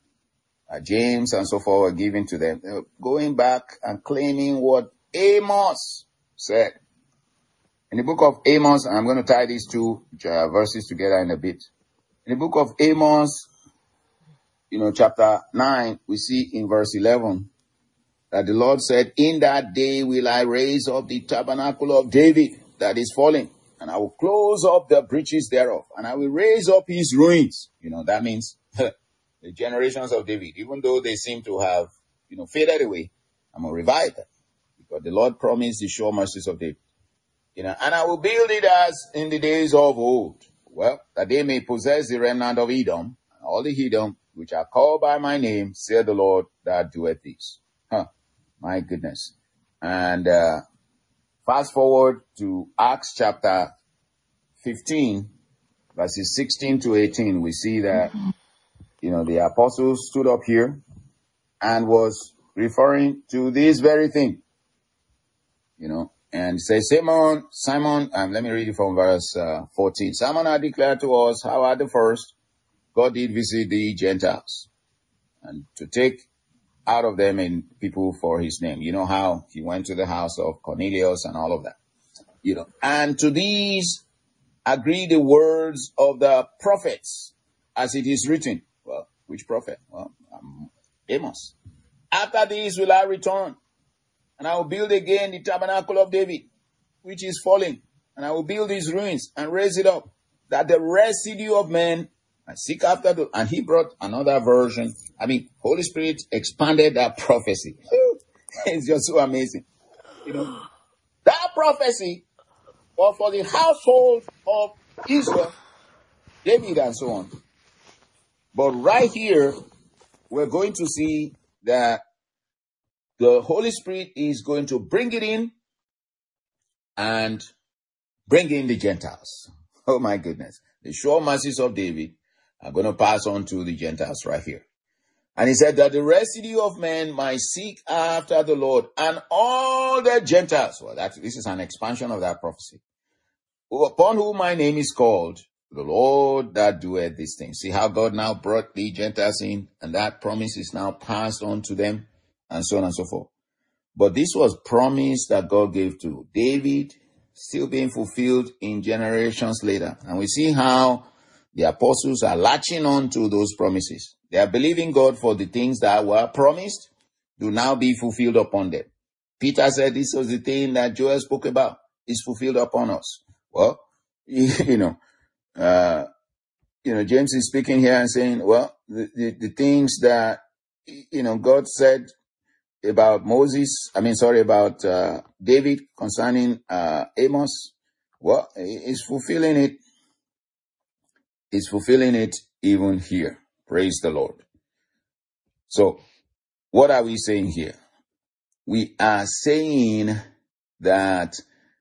uh, James and so forth were given to them, they were going back and claiming what Amos said. In the book of Amos, and I'm going to tie these two uh, verses together in a bit. In the book of Amos, you know, chapter nine, we see in verse eleven that the Lord said, in that day will I raise up the tabernacle of David that is fallen, and I will close up the breaches thereof, and I will raise up his ruins. You know, that means the generations of David, even though they seem to have, you know, faded away, I'm going to revive them, because the Lord promised the sure mercies of David. You know, and I will build it as in the days of old. Well, that they may possess the remnant of Edom, and all the Edom, which are called by my name, saith the Lord that doeth this. Huh. My goodness. And uh, fast forward to Acts chapter fifteen, verses sixteen to eighteen. We see that, you know, the apostles stood up here and was referring to this very thing. You know, and says, Simon, Simon, um, let me read it from verse uh, fourteen. Simon had declared to us how at the first God did visit the Gentiles and to take out of them in people for his name. You know how he went to the house of Cornelius and all of that. You know, and to these agree the words of the prophets, as it is written. Well, which prophet? Well, um, Amos. After these will I return, and I will build again the tabernacle of David, which is falling, and I will build his ruins and raise it up, that the residue of men and seek after the, and he brought another version. I mean, Holy Spirit expanded that prophecy. It's just so amazing. You know, that prophecy was for the household of Israel, David and so on. But right here, we're going to see that the Holy Spirit is going to bring it in and bring in the Gentiles. Oh my goodness. The sure mercies of David are going to pass on to the Gentiles right here. And he said that the residue of men might seek after the Lord, and all the Gentiles. Well, that, this is an expansion of that prophecy. Upon whom my name is called, the Lord that doeth these things. See how God now brought the Gentiles in, and that promise is now passed on to them, and so on and so forth. But this was promise that God gave to David, still being fulfilled in generations later. And we see how the apostles are latching on to those promises. They are believing God for the things that were promised to now be fulfilled upon them. Peter said this was the thing that Joel spoke about, is fulfilled upon us. Well, you know, uh, you know, James is speaking here and saying, well, the, the, the things that, you know, God said about Moses, I mean, sorry, about uh, David concerning uh, Amos, well, he's fulfilling it. He's fulfilling it even here. Praise the Lord. So, what are we saying here? We are saying that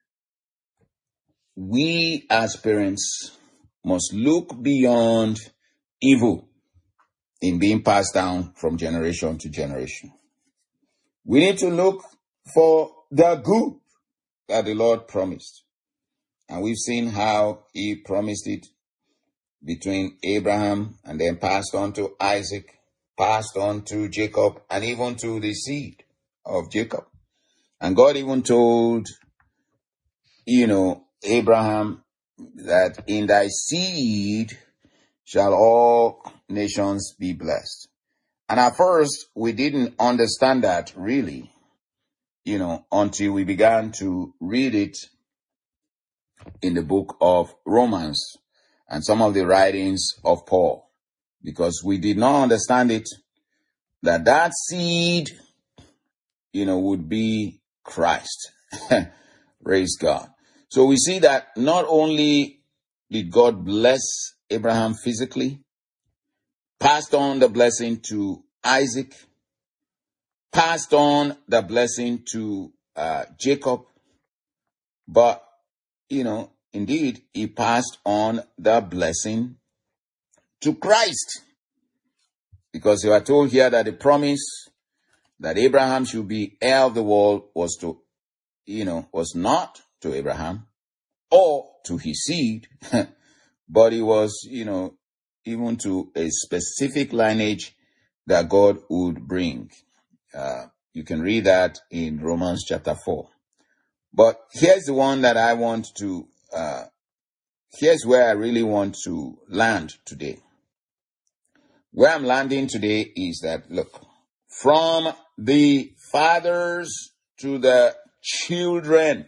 we as parents must look beyond evil in being passed down from generation to generation. We need to look for the good that the Lord promised. And we've seen how he promised it between Abraham and then passed on to Isaac, passed on to Jacob, and even to the seed of Jacob. And God even told, you know, Abraham that in thy seed shall all nations be blessed. And at first, we didn't understand that really, you know, until we began to read it in the book of Romans and some of the writings of Paul, because we did not understand it, that that seed, you know, would be Christ. Praise God. So we see that not only did God bless Abraham physically, passed on the blessing to Isaac, passed on the blessing to uh, Jacob, but, you know, indeed, he passed on the blessing to Christ. Because you are told here that the promise that Abraham should be heir of the world was to, you know, was not to Abraham or to his seed, but it was, you know, even to a specific lineage that God would bring. Uh, you can read that in Romans chapter four. But here's the one that I want to, uh, here's where I really want to land today. Where I'm landing today is that, look, from the fathers to the children,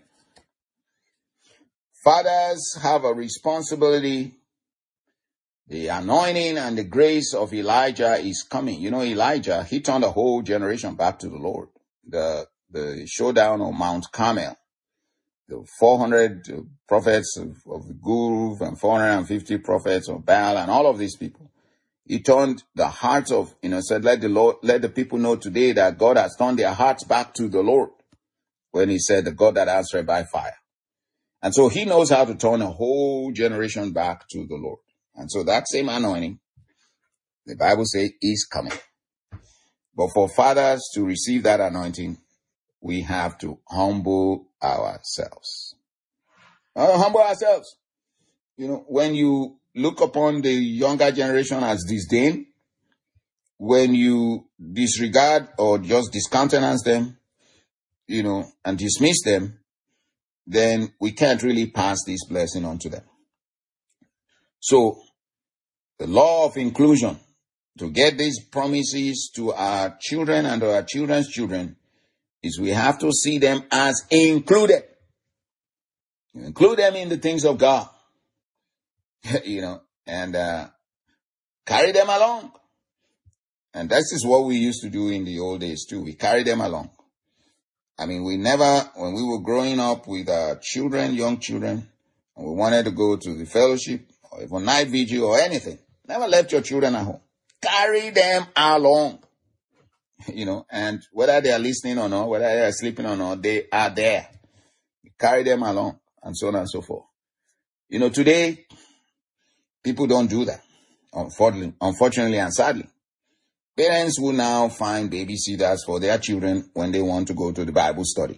fathers have a responsibility. The anointing and the grace of Elijah is coming. You know, Elijah, he turned a whole generation back to the Lord. The, the showdown on Mount Carmel, the four hundred prophets of, of the Guru and four hundred fifty prophets of Baal and all of these people. He turned the hearts of, you know, said, let the Lord, let the people know today that God has turned their hearts back to the Lord. When he said, the God that answered by fire. And so he knows how to turn a whole generation back to the Lord. And so that same anointing, the Bible says, is coming. But for fathers to receive that anointing, we have to humble ourselves. Uh, humble ourselves. You know, when you look upon the younger generation as disdain, when you disregard or just discountenance them, you know, and dismiss them, then we can't really pass this blessing on to them. So, the law of inclusion, to get these promises to our children and to our children's children, is we have to see them as included. You include them in the things of God, you know, and uh, carry them along. And this is what we used to do in the old days too. We carry them along. I mean, we never, when we were growing up with our children, young children, and we wanted to go to the fellowship or even night vigil or anything, never left your children at home. Carry them along, you know, and whether they are listening or not, whether they are sleeping or not, they are there. Carry them along, and so on and so forth. You know, today, people don't do that, unfortunately, unfortunately and sadly. Parents will now find babysitters for their children when they want to go to the Bible study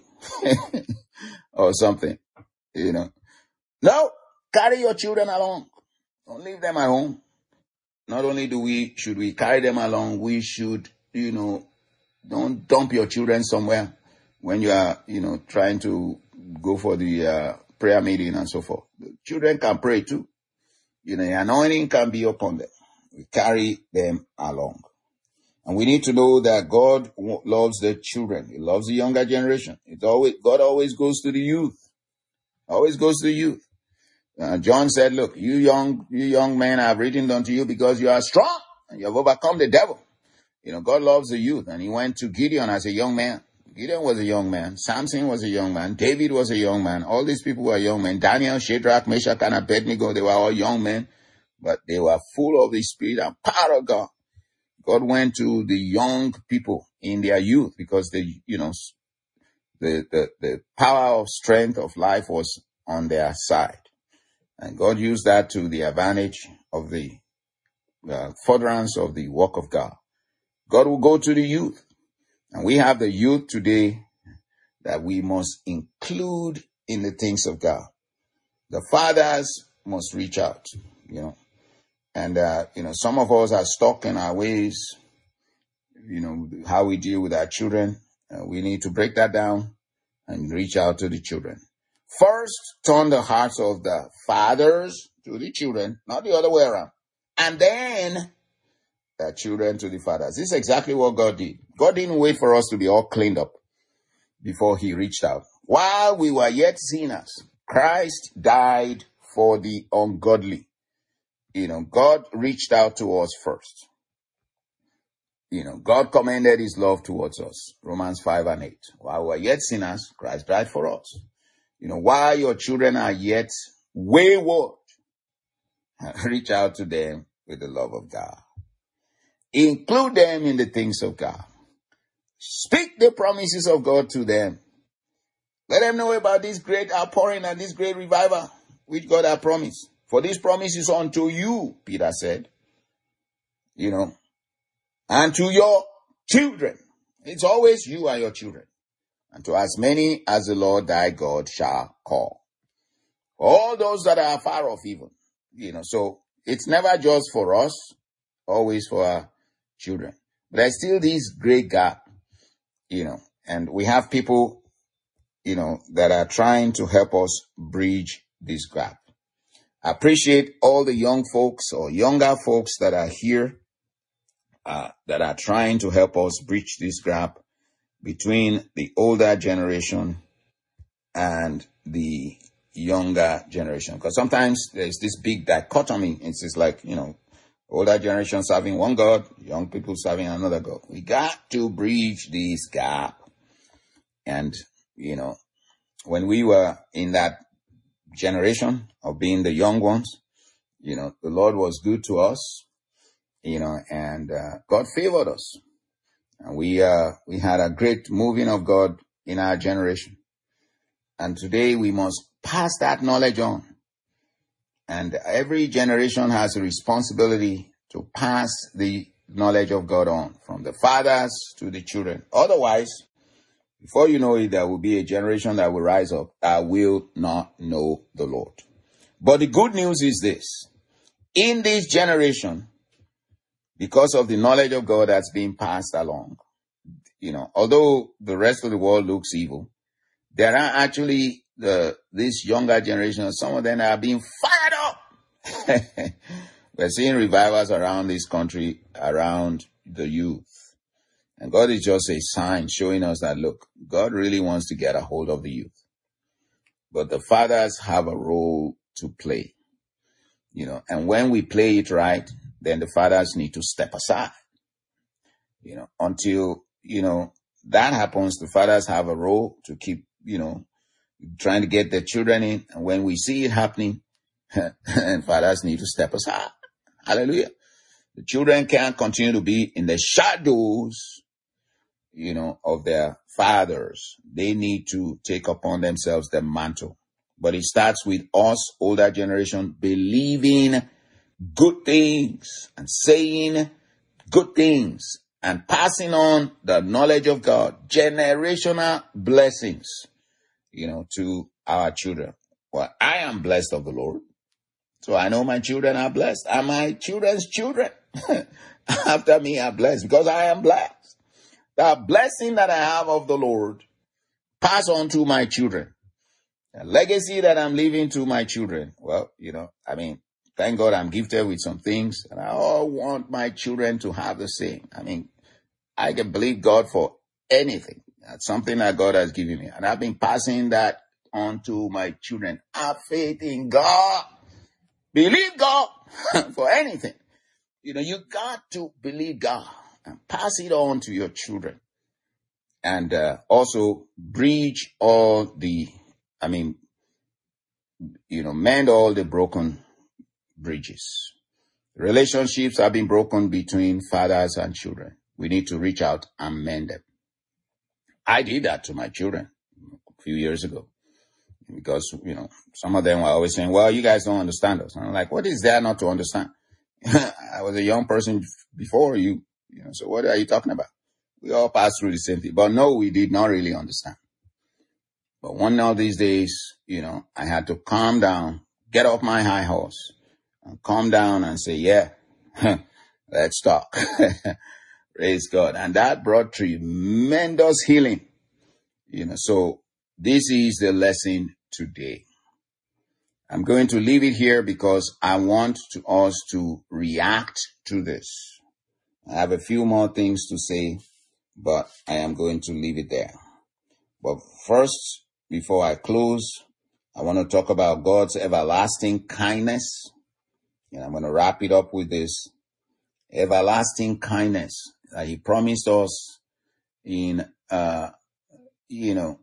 or something, you know. No, carry your children along. Don't leave them at home. Not only do we, should we carry them along, we should, you know, don't dump your children somewhere when you are, you know, trying to go for the uh, prayer meeting and so forth. The children can pray too. You know, the anointing can be upon them. We carry them along. And we need to know that God loves the children. He loves the younger generation. It always, God always goes to the youth. Always goes to the youth. Uh, John said, look, you young, you young men, I have written unto you because you are strong and you have overcome the devil. You know, God loves the youth. And he went to Gideon as a young man. Gideon was a young man. Samson was a young man. David was a young man. All these people were young men. Daniel, Shadrach, Meshach, and Abednego, they were all young men, but they were full of the Spirit and power of God. God went to the young people in their youth because the, you know, the, the, the power of strength of life was on their side. And God used that to the advantage of the uh, furtherance of the work of God. God will go to the youth. And we have the youth today that we must include in the things of God. The fathers must reach out, you know. And, uh, you know, some of us are stuck in our ways, you know, how we deal with our children. Uh, we need to break that down and reach out to the children. First, turn the hearts of the fathers to the children, not the other way around. And then the children to the fathers. This is exactly what God did. God didn't wait for us to be all cleaned up before he reached out. While we were yet sinners, Christ died for the ungodly. You know, God reached out to us first. You know, God commended his love towards us. Romans five and eight. While we were yet sinners, Christ died for us. You know, while your children are yet wayward, reach out to them with the love of God. Include them in the things of God. Speak the promises of God to them. Let them know about this great outpouring and this great revival which God has promised. For this promise is unto you, Peter said, you know, and to your children. It's always you and your children. And to as many as the Lord thy God shall call. All those that are far off even, you know, so it's never just for us, always for our children. But there's still this great gap, you know, and we have people, you know, that are trying to help us bridge this gap. I appreciate all the young folks or younger folks that are here, uh, that are trying to help us bridge this gap between the older generation and the younger generation. Because sometimes there's this big dichotomy. It's just like, you know, older generation serving one God, young people serving another God. We got to bridge this gap. And, you know, when we were in that generation of being the young ones, you know, the Lord was good to us, you know, and uh, God favored us. And we uh, we had a great moving of God in our generation. And today we must pass that knowledge on. And every generation has a responsibility to pass the knowledge of God on from the fathers to the children. Otherwise, before you know it, there will be a generation that will rise up that will not know the Lord. But the good news is this. In this generation, because of the knowledge of God that's being passed along, you know, although the rest of the world looks evil, there are actually the this younger generation, some of them are being fired up. We're seeing revivals around this country, around the youth. And God is just a sign showing us that, look, God really wants to get a hold of the youth. But the fathers have a role to play, you know, and when we play it right, then the fathers need to step aside, you know, until, you know, that happens. The fathers have a role to keep, you know, trying to get their children in. And when we see it happening, and fathers need to step aside. Hallelujah. The children can't continue to be in the shadows, you know, of their fathers. They need to take upon themselves the mantle. But it starts with us, older generation, believing good things and saying good things and passing on the knowledge of God, generational blessings, you know, to our children. Well, I am blessed of the Lord. So I know my children are blessed, and my children's children after me are blessed because I am blessed. The blessing that I have of the Lord pass on to my children. The legacy that I'm leaving to my children. Well, you know, I mean, thank God I'm gifted with some things, and I all want my children to have the same. I mean, I can believe God for anything. That's something that God has given me. And I've been passing that on to my children. Have faith in God. Believe God for anything. You know, you got to believe God and pass it on to your children. And uh, also bridge all the, I mean, you know, mend all the broken bridges. Relationships have been broken between fathers and children. We need to reach out and mend them. I did that to my children a few years ago because, you know, some of them were always saying, well, you guys don't understand us. And I'm like, what is there not to understand? I was a young person before you, you know, so what are you talking about? We all passed through the same thing. But no, we did not really understand. But one of these days, you know, I had to calm down, get off my high horse, and calm down and say, yeah, let's talk. Praise God. And that brought tremendous healing. You know, so this is the lesson today. I'm going to leave it here because I want to us to react to this. I have a few more things to say, but I am going to leave it there. But first, before I close, I want to talk about God's everlasting kindness. And I'm going to wrap it up with this. Everlasting kindness that he promised us in, uh, you know,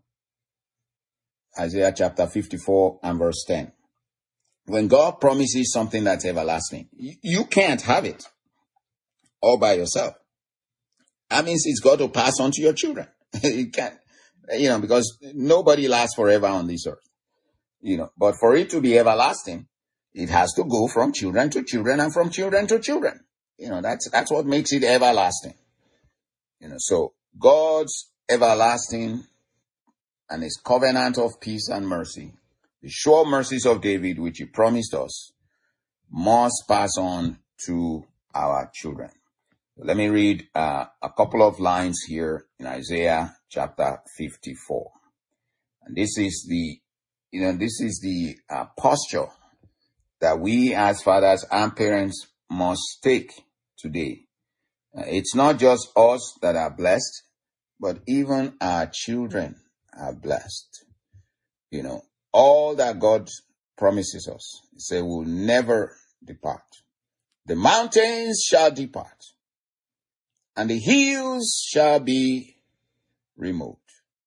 Isaiah chapter fifty-four and verse ten. When God promises something that's everlasting, you, you can't have it all by yourself. That means it's got to pass on to your children. You can't, you know, because nobody lasts forever on this earth, you know, but for it to be everlasting, it has to go from children to children and from children to children. You know, that's, that's what makes it everlasting. You know, so God's everlasting and his covenant of peace and mercy, the sure mercies of David, which he promised us, must pass on to our children. Let me read uh, a couple of lines here in Isaiah chapter fifty-four. And this is the, you know, this is the uh, posture that we as fathers and parents must take today. Uh, it's not just us that are blessed, but even our children are blessed. You know, all that God promises us, he said, will never depart. The mountains shall depart, and the hills shall be removed.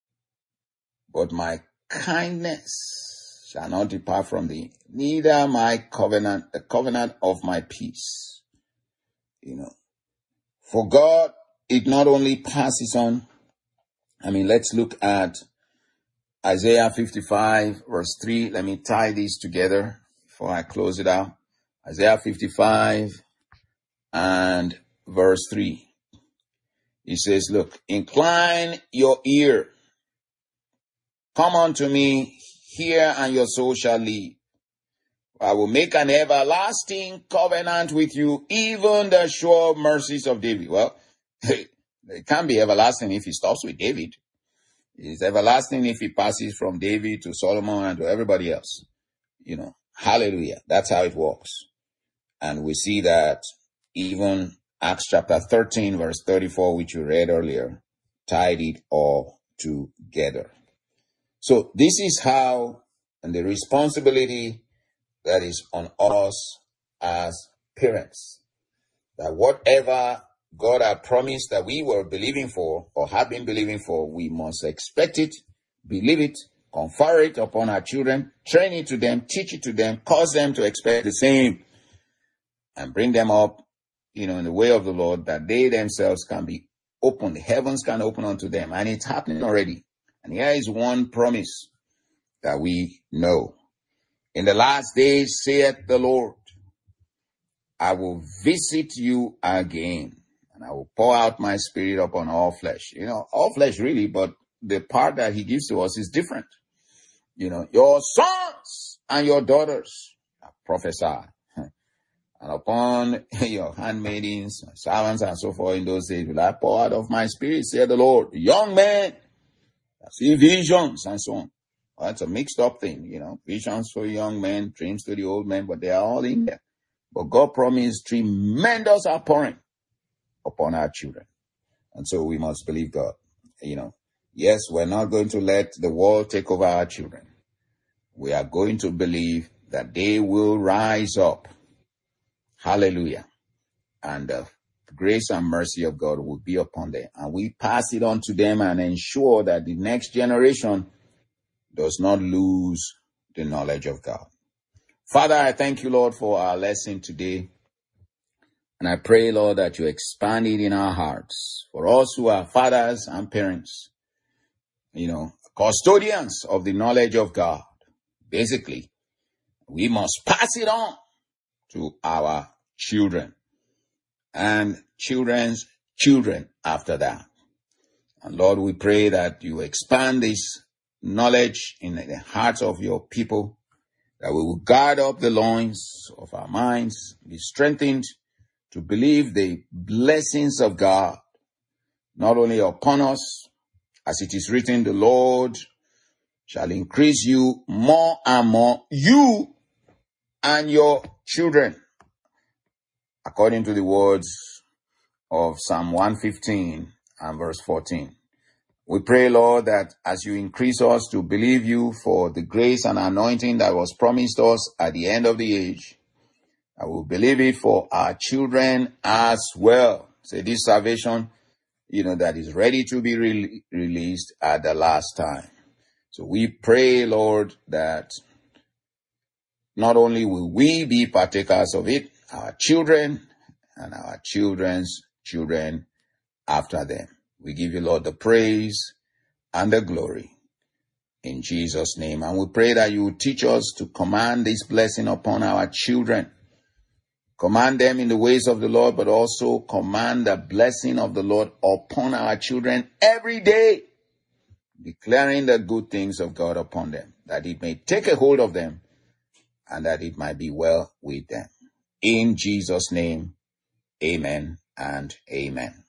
But my kindness shall not depart from thee, neither my covenant, the covenant of my peace. You know, for God, it not only passes on. I mean, let's look at Isaiah fifty-five verse three. Let me tie these together before I close it out. Isaiah fifty-five and verse three. He says, look, incline your ear. Come unto me, hear, and your soul shall live. I will make an everlasting covenant with you, even the sure mercies of David. Well, it can't be everlasting if he stops with David. It's everlasting if he passes from David to Solomon and to everybody else. You know, hallelujah. That's how it works. And we see that even Acts chapter thirteen, verse thirty-four, which we read earlier, tied it all together. So this is how, and the responsibility that is on us as parents, that whatever God had promised that we were believing for or have been believing for, we must expect it, believe it, confer it upon our children, train it to them, teach it to them, cause them to expect the same, and bring them up, you know, in the way of the Lord, that they themselves can be open. The heavens can open unto them. And it's happening already. And here is one promise that we know. In the last days, saith the Lord, I will visit you again, and I will pour out my spirit upon all flesh. You know, all flesh really, but the part that he gives to us is different. You know, your sons and your daughters prophesy. And upon your handmaidens, servants, and so forth in those days, will I pour out of my spirit, saith the Lord. Young men, see visions, and so on. Well, that's a mixed up thing, you know. Visions for young men, dreams to the old men, but they are all in there. But God promised tremendous outpouring upon our children. And so we must believe God. You know, yes, we're not going to let the world take over our children. We are going to believe that they will rise up. Hallelujah. And the grace and mercy of God will be upon them. And we pass it on to them and ensure that the next generation does not lose the knowledge of God. Father, I thank you, Lord, for our lesson today. And I pray, Lord, that you expand it in our hearts. For us who are fathers and parents, you know, custodians of the knowledge of God, basically, we must pass it on to our children and children's children after that. And Lord, we pray that you expand this knowledge in the hearts of your people, that we will guard up the loins of our minds, be strengthened to believe the blessings of God, not only upon us, as it is written, the Lord shall increase you more and more, you and your children, according to the words of Psalm one fifteen and verse fourteen. We pray, Lord, that as you increase us to believe you for the grace and anointing that was promised us at the end of the age, I will believe it for our children as well. Say this salvation, you know, that is ready to be re- released at the last time. So we pray, Lord, that not only will we be partakers of it, our children and our children's children after them. We give you, Lord, the praise and the glory in Jesus' name. And we pray that you will teach us to command this blessing upon our children. Command them in the ways of the Lord, but also command the blessing of the Lord upon our children every day, declaring the good things of God upon them, that it may take a hold of them and that it might be well with them. In Jesus' name, amen and amen.